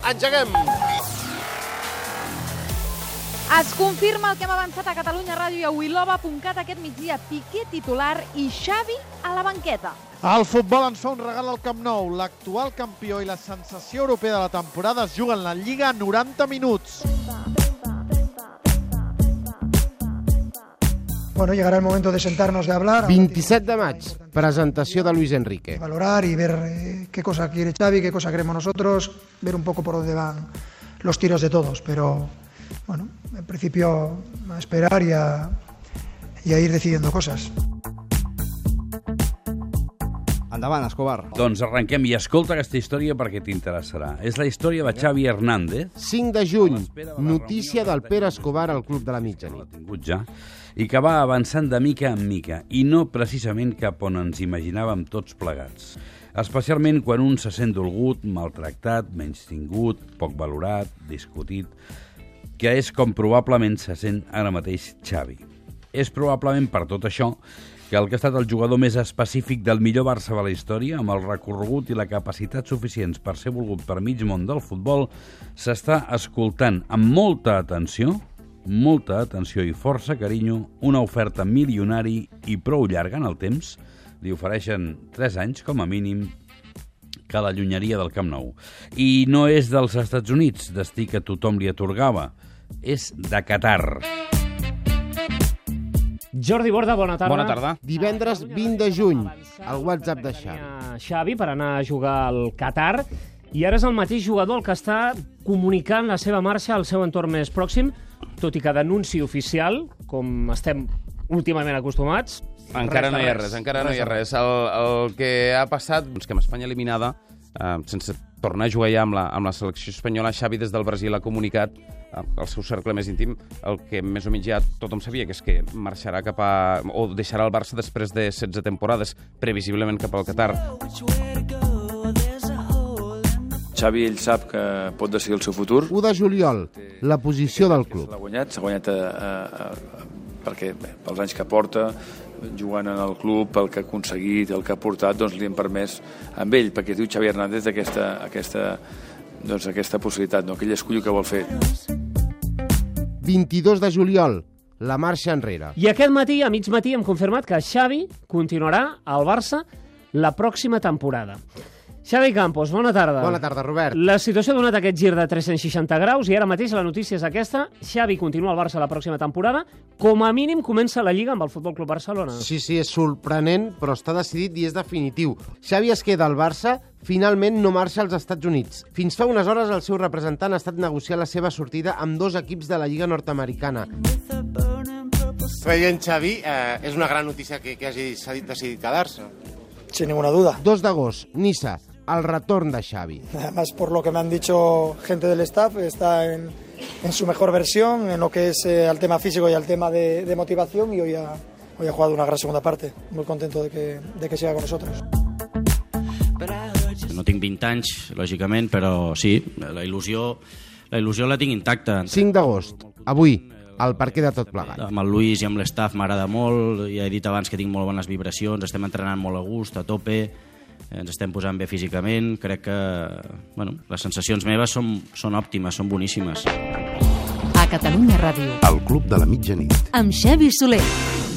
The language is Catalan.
Engeguem! Es confirma el que hem avançat a Catalunya Ràdio i a wiloba.cat aquest migdia. Piqué titular i Xavi a la banqueta. El futbol ens fa un regal al Camp Nou. L'actual campió i la sensació europea de la temporada es juguen la Lliga a 90 minuts. Bueno, llegará el momento de sentarnos, de hablar. 27 de maig, presentació de Luis Enrique. Valorar y ver qué cosa quiere Xavi, qué cosa queremos nosotros, ver un poco por dónde van los tiros de todos, pero bueno, en principio a esperar y a ir decidiendo cosas. Endavant, Escobar. Doncs arrenquem i escolta aquesta història perquè t'interessarà. És la història de Xavi Hernández. 5 de juny, notícia del Pere Escobar al Club de la Mitjanit. L'ha tingut ja. I que va avançant de mica en mica, i no precisament cap on ens imaginàvem tots plegats. Especialment quan un se sent dolgut, maltractat, menystingut, poc valorat, discutit, que és com probablement se sent ara mateix Xavi. És probablement per tot això que el que ha estat el jugador més específic del millor Barça de la història, amb el recorregut i la capacitat suficients per ser volgut per mig món del futbol, s'està escoltant amb molta atenció i força carinyo, una oferta milionari i prou llarga en el temps. Li ofereixen 3 anys, com a mínim, que l'allunyaria del Camp Nou. I no és dels Estats Units, destí que tothom li atorgava. És de Qatar. Jordi Borda, bona tarda. Bona tarda. Divendres 20 de juny, el WhatsApp de Xavi. Xavi per anar a jugar al Qatar, i ara és el mateix jugador el que està comunicant la seva marxa al seu entorn més pròxim, tot i que d'anunci oficial, com estem últimament acostumats, Encara no hi ha res. El que ha passat és que amb Espanya eliminada, sense tornar a jugar ja amb la selecció espanyola, Xavi des del Brasil ha comunicat al seu cercle més íntim el que més o menys ja tothom sabia, que és que marxarà o deixarà el Barça després de 16 temporades, previsiblement cap al Qatar. Xavi, ell sap que pot decidir el seu futur. 1 de juliol, la posició del club. S'ha guanyat perquè pels anys que porta, jugant en el club, pel que ha aconseguit, el que ha portat, doncs li han permès amb ell, perquè diu Xavi Hernández aquesta possibilitat, no? Que ell esculli el que vol fer. 22 de juliol, la marxa enrere. I aquest matí, a mig matí, hem confirmat que Xavi continuarà al Barça la pròxima temporada. Xavi Campos, bona tarda. Bona tarda, Robert. La situació ha donat aquest gir de 360 graus i ara mateix la notícia és aquesta. Xavi continua al Barça la pròxima temporada. Com a mínim comença la Lliga amb el Futbol Club Barcelona. Sí, és sorprenent, però està decidit i és definitiu. Xavi es queda al Barça, finalment no marxa als Estats Units. Fins fa unes hores el seu representant ha estat negociar la seva sortida amb 2 equips de la Lliga nord-americana. President Xavi, és una gran notícia que hagi decidit quedar-se. Sin ninguna duda. 2 d'agost, Niça, el retorn de Xavi. Además, por lo que me han dicho gente del staff, está en su mejor versión, en lo que es el tema físico y el tema de motivación, y hoy ha jugado una gran segunda parte. Muy contento de que siga con nosotros. No tinc 20 anys, lògicament, però sí, la il·lusió la tinc intacta. 5 d'agost, avui, al Parque de Tot Plegat. Amb el Luis i amb l'estaf m'agrada molt, ja he dit abans que tinc molt bones vibracions, estem entrenant molt a gust, a tope, ens estem posant bé físicament, crec que les sensacions meves són òptimes, són boníssimes. A Catalunya Ràdio. El Club de la Mitjanit. Amb Xavi Soler.